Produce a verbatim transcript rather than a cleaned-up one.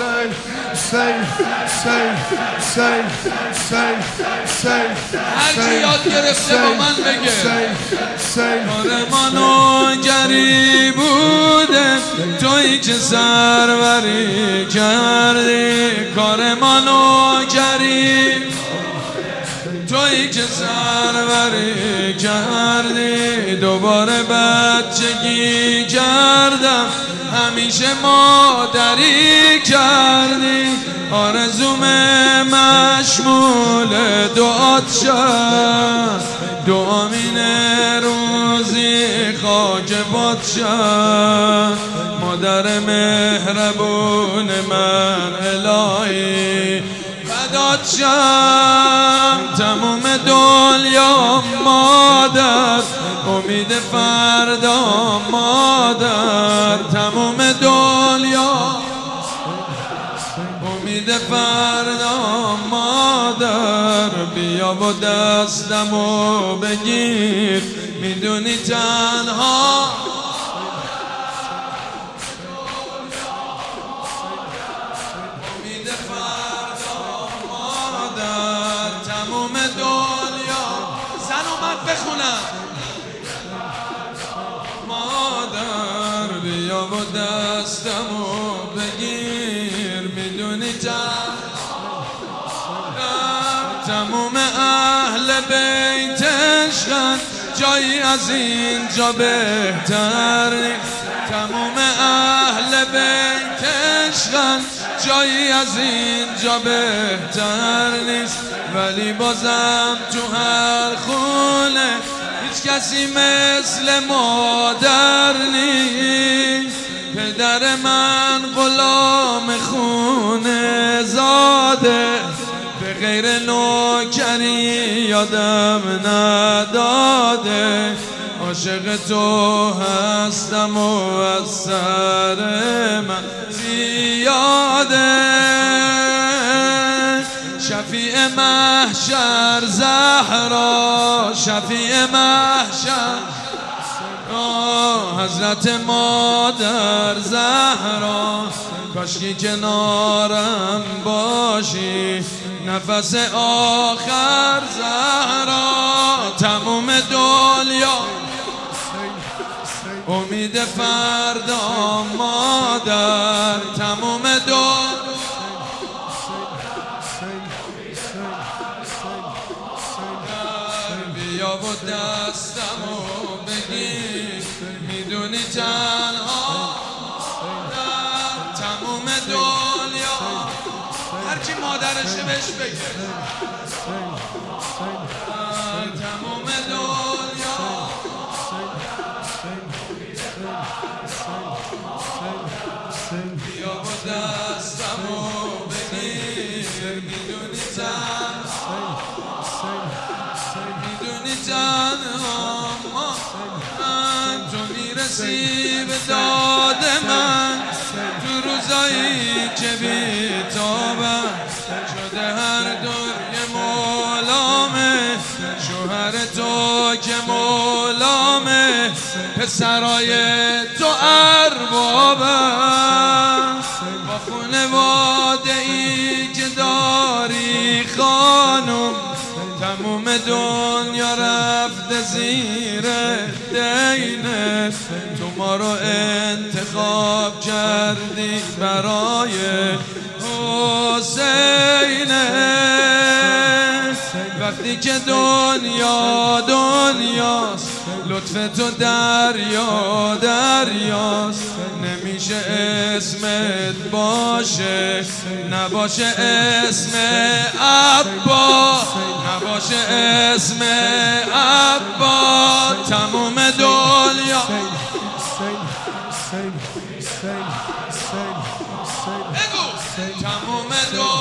هرچی یاد گرفته با من بگه. کار منو گری بوده تویی که سروری کردی. کار منو گری تویی که سروری کردی. دوباره بچگی کردم همیشه مادری کردی. آرزوم مشمول دعات شد دوامین روزی خاک باد شد. مادر مهربون من الهی فدات شم. تموم دنیا مادر امید فردا مادر. تموم دنیا امید فردا مادر. بیا و دستمو بگیر میدونی تنها امید فردا مادر. تموم دنیا زن و مرد بخونم مادر. بیا و دستمو بگیر میدونی تموم اهل بیتشن جایی از اینجا بهتر نیست. تموم اهل بیتشن جایی از اینجا بهتر نیست. ولی بازم تو هر خونه هیچ کسی مثل مادر نیست. پدر من غلام خونه زاده به غیر نوکری یادم نداده. عاشق تو هستم و از سر من زیاده. شفیع محشر زهرا شفیع محشر حضرت مادر زهرا. کاشکی کنارم باشی نفس آخر زهرا. تموم دنیا امید فردا مادر. تموم دنیا بیا و دستمو بگیر میدونی تنها در تموم دنیا. هرچی مادرشه بهش بگه تموم دنیا. بیا و دستمو بگیر میدونی تنها میدونی تنها. تو میرسی به داد من تو روزایی که بیتابم شده هر دنیا مولامه. شوهر تو که مولامه پسرای تو اربابم. با خونواده ای که داری خانم تموم دنیا رفته زیر دینه. تو ما رو انتخاب کردی برای حسینه. وقتی که دنیا دنیاست لطف تو دریا دریاست. نمیشه اسمت باشه نباشه اسم ابا نباشه اسم ابا. تموم دنیا بگو تموم دنیا